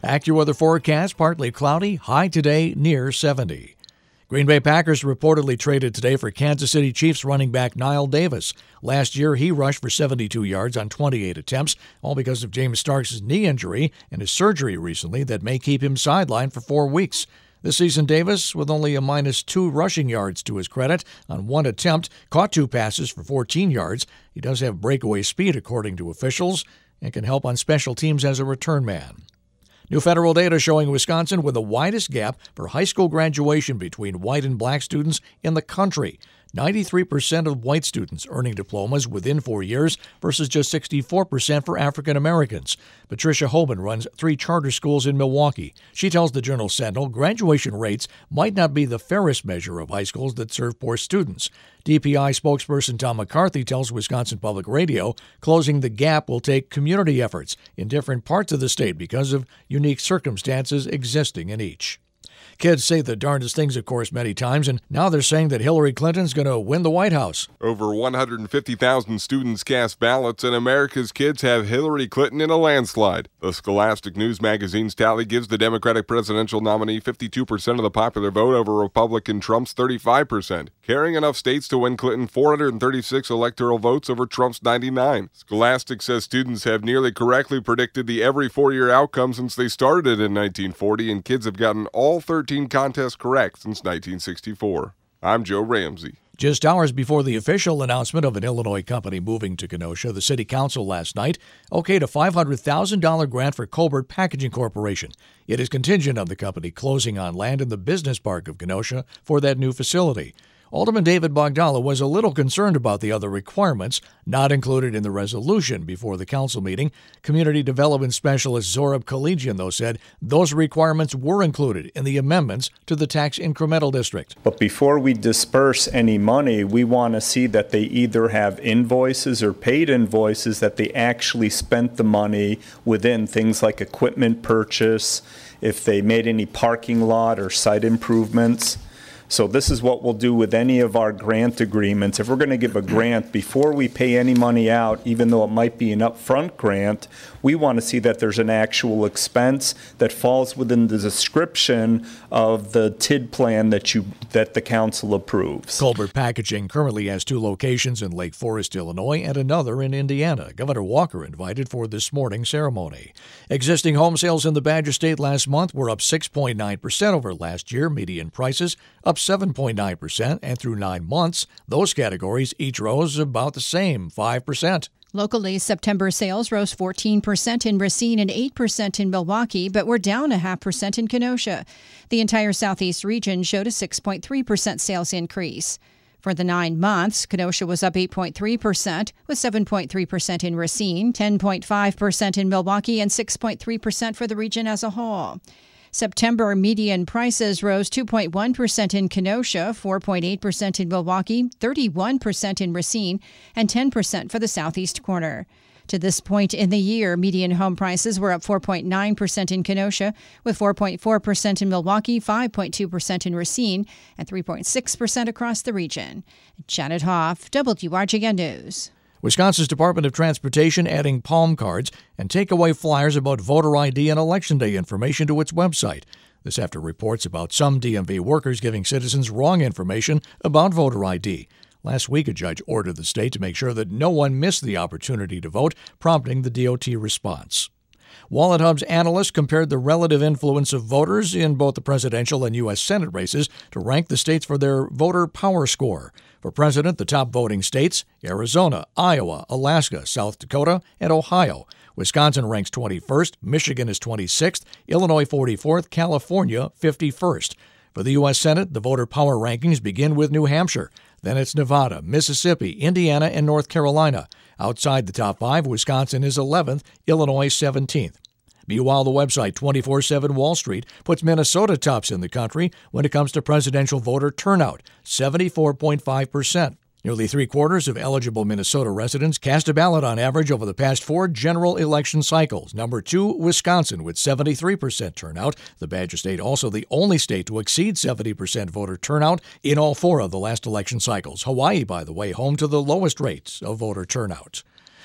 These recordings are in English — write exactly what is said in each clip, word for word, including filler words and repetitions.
AccuWeather forecast, partly cloudy, high today near seventy. Green Bay Packers reportedly traded today for Kansas City Chiefs running back Knile Davis. Last year, he rushed for seventy-two yards on twenty-eight attempts, all because of James Starks' knee injury and his surgery recently that may keep him sidelined for four weeks. This season, Davis, with only a minus two rushing yards to his credit on one attempt, caught two passes for fourteen yards. He does have breakaway speed, according to officials, and can help on special teams as a return man. New federal data showing Wisconsin with the widest gap for high school graduation between white and black students in the country. ninety-three percent of white students earning diplomas within four years versus just sixty-four percent for African Americans. Patricia Hoban runs three charter schools in Milwaukee. She tells the Journal Sentinel graduation rates might not be the fairest measure of high schools that serve poor students. D P I spokesperson Tom McCarthy tells Wisconsin Public Radio closing the gap will take community efforts in different parts of the state because of unique circumstances existing in each. Kids say the darndest things, of course, many times, and now they're saying that Hillary Clinton's going to win the White House. Over one hundred fifty thousand students cast ballots, and America's kids have Hillary Clinton in a landslide. The Scholastic News magazine's tally gives the Democratic presidential nominee fifty-two percent of the popular vote over Republican Trump's thirty-five percent, carrying enough states to win Clinton four hundred thirty-six electoral votes over Trump's ninety-nine. Scholastic says students have nearly correctly predicted the every four-year outcome since they started in nineteen forty, and kids have gotten all thirteen contests correct since nineteen sixty-four. I'm Joe Ramsey. Just hours before the official announcement of an Illinois company moving to Kenosha, the city council last night okayed a five hundred thousand dollars grant for Colbert Packaging Corporation. It is contingent on the company closing on land in the business park of Kenosha for that new facility. Alderman David Bogdala was a little concerned about the other requirements not included in the resolution before the council meeting. Community Development Specialist Zorab Collegian, though, said those requirements were included in the amendments to the tax incremental district. But before we disperse any money, we want to see that they either have invoices or paid invoices that they actually spent the money within, things like equipment purchase, if they made any parking lot or site improvements. So this is what we'll do with any of our grant agreements. If we're going to give a grant, before we pay any money out, even though it might be an upfront grant, we want to see that there's an actual expense that falls within the description of the T I D plan that you that the council approves. Colbert Packaging currently has two locations in Lake Forest, Illinois, and another in Indiana. Governor Walker invited for this morning's ceremony. Existing home sales in the Badger State last month were up six point nine percent over last year. Median prices up seven point nine percent, and through nine months, those categories each rose about the same, five percent. Locally, September sales rose fourteen percent in Racine and eight percent in Milwaukee, but were down a half percent in Kenosha. The entire southeast region showed a six point three percent sales increase. For the nine months, Kenosha was up eight point three percent, with seven point three percent in Racine, ten point five percent in Milwaukee, and six point three percent for the region as a whole. September median prices rose two point one percent in Kenosha, four point eight percent in Milwaukee, thirty-one percent in Racine, and ten percent for the southeast corner. To this point in the year, median home prices were up four point nine percent in Kenosha, with four point four percent in Milwaukee, five point two percent in Racine, and three point six percent across the region. Janet Hoff, W R G N News. Wisconsin's Department of Transportation adding palm cards and takeaway flyers about voter I D and Election Day information to its website. This after reports about some D M V workers giving citizens wrong information about voter I D. Last week, a judge ordered the state to make sure that no one missed the opportunity to vote, prompting the D O T response. WalletHub's analysts compared the relative influence of voters in both the presidential and U S Senate races to rank the states for their voter power score. For president, the top voting states, Arizona, Iowa, Alaska, South Dakota, and Ohio. Wisconsin ranks twenty-first, Michigan is twenty-sixth, Illinois forty-fourth, California fifty-first. For the U S Senate, the voter power rankings begin with New Hampshire. Then it's Nevada, Mississippi, Indiana, and North Carolina. Outside the top five, Wisconsin is eleventh, Illinois seventeenth. Meanwhile, the website twenty-four seven Wall Street puts Minnesota tops in the country when it comes to presidential voter turnout, seventy-four point five percent. Nearly three-quarters of eligible Minnesota residents cast a ballot on average over the past four general election cycles. Number two, Wisconsin, with seventy-three percent turnout. The Badger State also the only state to exceed seventy percent voter turnout in all four of the last election cycles. Hawaii, by the way, home to the lowest rates of voter turnout.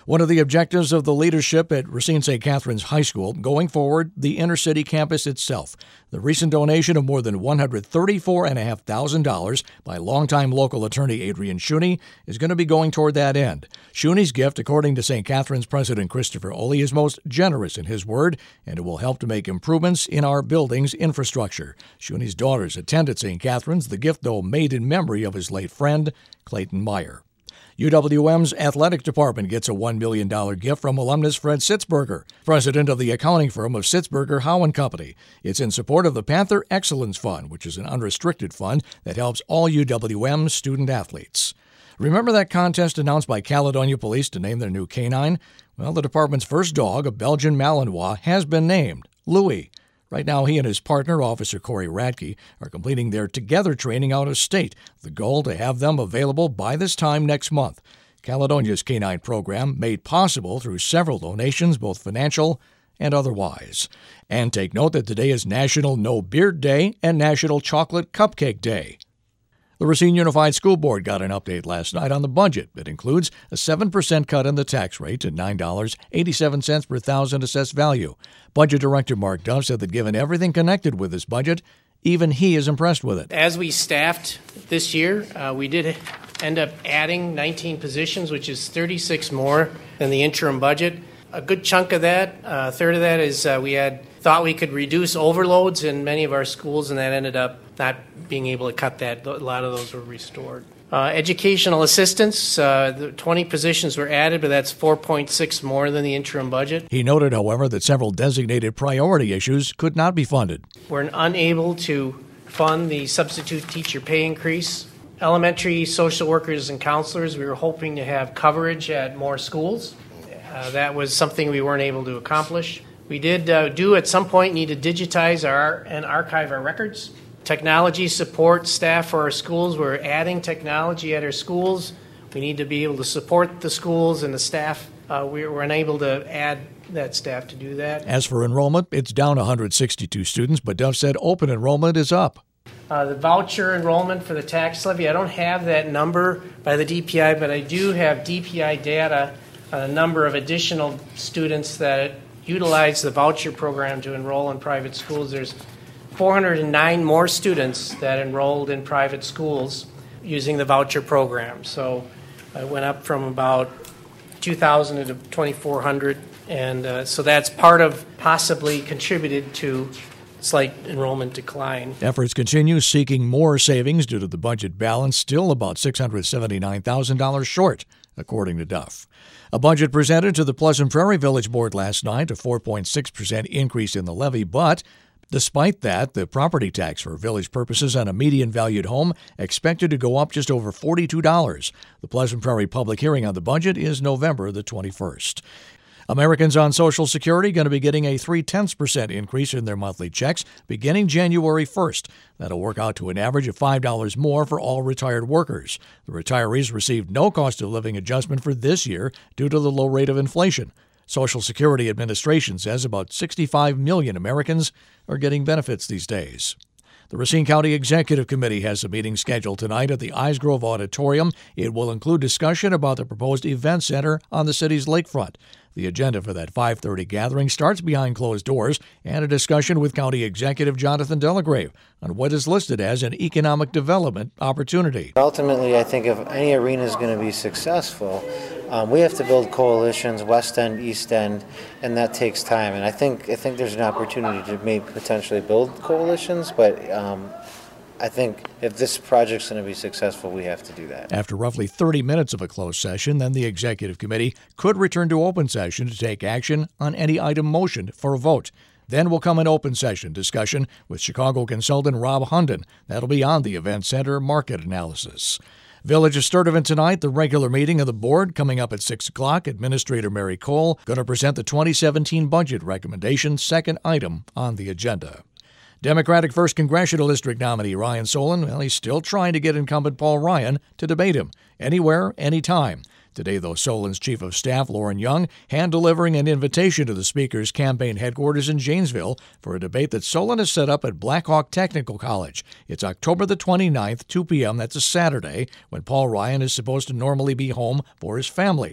One of the objectives of the leadership at Racine Saint Catherine's High School going forward, the inner-city campus itself. The recent donation of more than one hundred thirty-four thousand five hundred dollars by longtime local attorney Adrian Schoene is going to be going toward that end. Schoene's gift, according to Saint Catherine's President Christopher Oley, is most generous in his word, and it will help to make improvements in our building's infrastructure. Schoene's daughters attended Saint Catherine's, the gift, though, made in memory of his late friend, Clayton Meyer. U W M's athletic department gets a one million dollars gift from alumnus Fred Sitzberger, president of the accounting firm of Sitzberger Howe and Company. It's in support of the Panther Excellence Fund, which is an unrestricted fund that helps all U W M student athletes. Remember that contest announced by Caledonia Police to name their new canine? Well, the department's first dog, a Belgian Malinois, has been named Louis. Right now, he and his partner, Officer Corey Radke, are completing their together training out of state. The goal to have them available by this time next month. Caledonia's canine program made possible through several donations, both financial and otherwise. And take note that today is National No Beard Day and National Chocolate Cupcake Day. The Racine Unified School Board got an update last night on the budget. It includes a seven percent cut in the tax rate to nine dollars and eighty-seven cents per thousand assessed value. Budget Director Mark Duff said that given everything connected with this budget, even he is impressed with it. As we staffed this year, uh, we did end up adding nineteen positions, which is thirty-six more than the interim budget. A good chunk of that, uh, a third of that is uh, we had thought we could reduce overloads in many of our schools, and that ended up not being able to cut that. A lot of those were restored. Uh, educational assistants, uh, the twenty positions were added, but that's four point six more than the interim budget. He noted, however, that several designated priority issues could not be funded. We're unable to fund the substitute teacher pay increase. Elementary social workers and counselors, we were hoping to have coverage at more schools. Uh, that was something we weren't able to accomplish. We did uh, do at some point need to digitize our and archive our records. Technology support staff for our schools. We're adding technology at our schools. We need to be able to support the schools and the staff. Uh, we were unable to add that staff to do that. As for enrollment, it's down one hundred sixty-two students, but Duff said open enrollment is up. Uh, the voucher enrollment for the tax levy, I don't have that number by the D P I, but I do have D P I data on a number of additional students that utilize the voucher program to enroll in private schools. There's four hundred nine more students that enrolled in private schools using the voucher program. So it went up from about two thousand to twenty-four hundred, and uh, so that's part of possibly contributed to slight enrollment decline. Efforts continue seeking more savings due to the budget balance, still about six hundred seventy-nine thousand dollars short, according to Duff. A budget presented to the Pleasant Prairie Village Board last night, a four point six percent increase in the levy, but despite that, the property tax for village purposes on a median-valued home expected to go up just over forty-two dollars. The Pleasant Prairie public hearing on the budget is November the twenty-first. Americans on Social Security going to be getting a three-tenths percent increase in their monthly checks beginning January first. That'll work out to an average of five dollars more for all retired workers. The retirees received no cost of living adjustment for this year due to the low rate of inflation. Social Security Administration says about sixty-five million Americans are getting benefits these days. The Racine County Executive Committee has a meeting scheduled tonight at the Eisgrove Auditorium. It will include discussion about the proposed event center on the city's lakefront. The agenda for that five thirty gathering starts behind closed doors and a discussion with County Executive Jonathan Delagrave on what is listed as an economic development opportunity. Ultimately, I think if any arena is going to be successful, um, we have to build coalitions, West End, East End, and that takes time. And I think I think there's an opportunity to maybe potentially build coalitions, but um, I think if this project's going to be successful, we have to do that. After roughly thirty minutes of a closed session, then the Executive Committee could return to open session to take action on any item motioned for a vote. Then will come an open session discussion with Chicago consultant Rob Hunden. That'll be on the Event Center market analysis. Village of Sturtevant tonight, the regular meeting of the board coming up at six o'clock. Administrator Mary Cole going to present the twenty seventeen budget recommendation, second item on the agenda. Democratic first Congressional District nominee Ryan Solon, well, he's still trying to get incumbent Paul Ryan to debate him anywhere, anytime. Today, though, Solon's Chief of Staff, Lauren Young, hand-delivering an invitation to the Speaker's campaign headquarters in Janesville for a debate that Solon has set up at Blackhawk Technical College. It's October the twenty-ninth, two p.m., that's a Saturday, when Paul Ryan is supposed to normally be home for his family.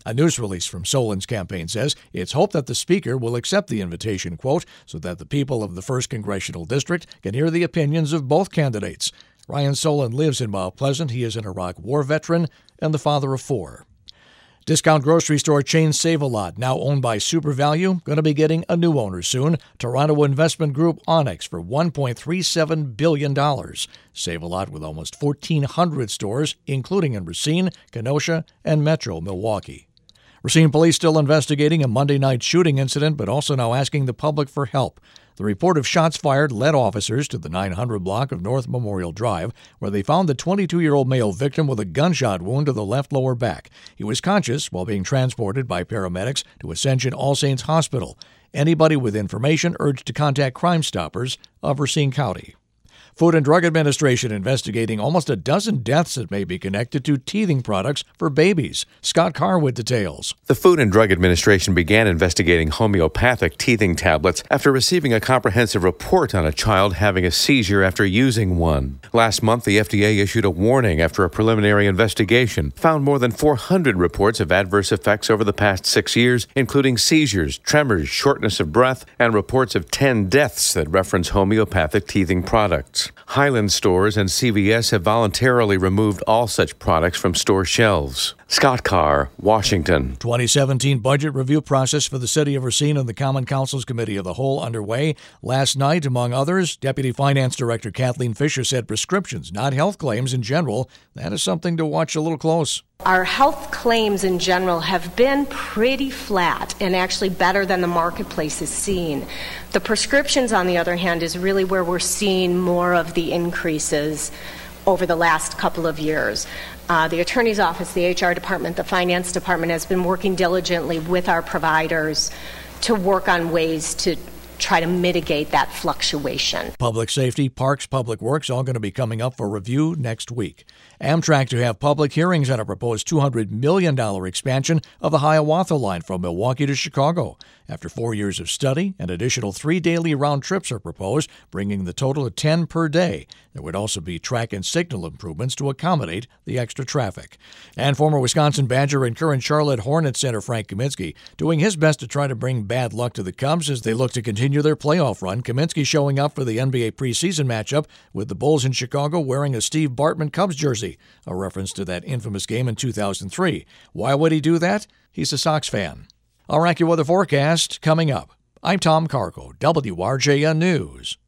A news release from Solin's campaign says it's hoped that the Speaker will accept the invitation, quote, so that the people of the first Congressional District can hear the opinions of both candidates. Ryan Solin lives in Mount Pleasant. He is an Iraq War veteran and the father of four. Discount grocery store chain Save-A-Lot, now owned by SuperValue, going to be getting a new owner soon. Toronto investment group Onyx for one point three seven billion dollars. Save-A-Lot with almost fourteen hundred stores, including in Racine, Kenosha, and Metro Milwaukee. Racine police still investigating a Monday night shooting incident, but also now asking the public for help. The report of shots fired led officers to the nine hundred block of North Memorial Drive, where they found the twenty-two-year-old male victim with a gunshot wound to the left lower back. He was conscious while being transported by paramedics to Ascension All Saints Hospital. Anybody with information urged to contact Crime Stoppers of Racine County. Food and Drug Administration investigating almost a dozen deaths that may be connected to teething products for babies. Scott Carr with details. The Food and Drug Administration began investigating homeopathic teething tablets after receiving a comprehensive report on a child having a seizure after using one. Last month, the F D A issued a warning after a preliminary investigation found more than four hundred reports of adverse effects over the past six years, including seizures, tremors, shortness of breath, and reports of ten deaths that reference homeopathic teething products. Highland stores and C V S have voluntarily removed all such products from store shelves. Scott Carr, Washington. twenty seventeen budget review process for the City of Racine and the Common Council's Committee of the Whole underway. Last night, among others, Deputy Finance Director Kathleen Fisher said prescriptions, not health claims in general. That is something to watch a little close. Our health claims in general have been pretty flat and actually better than the marketplace is seeing. The prescriptions, on the other hand, is really where we're seeing more of the increases over the last couple of years. Uh, the Attorney's Office, the H R Department, the Finance Department has been working diligently with our providers to work on ways to try to mitigate that fluctuation. Public safety, parks, public works, all going to be coming up for review next week. Amtrak to have public hearings on a proposed two hundred million dollars expansion of the Hiawatha line from Milwaukee to Chicago. After four years of study, an additional three daily round trips are proposed, bringing the total to ten per day. There would also be track and signal improvements to accommodate the extra traffic. And former Wisconsin Badger and current Charlotte Hornets center Frank Kaminsky doing his best to try to bring bad luck to the Cubs as they look to continue their playoff run. Kaminsky showing up for the N B A preseason matchup with the Bulls in Chicago wearing a Steve Bartman Cubs jersey, a reference to that infamous game in two thousand three. Why would he do that? He's a Sox fan. Our AccuWeather forecast coming up. I'm Tom Carco, W R J N News.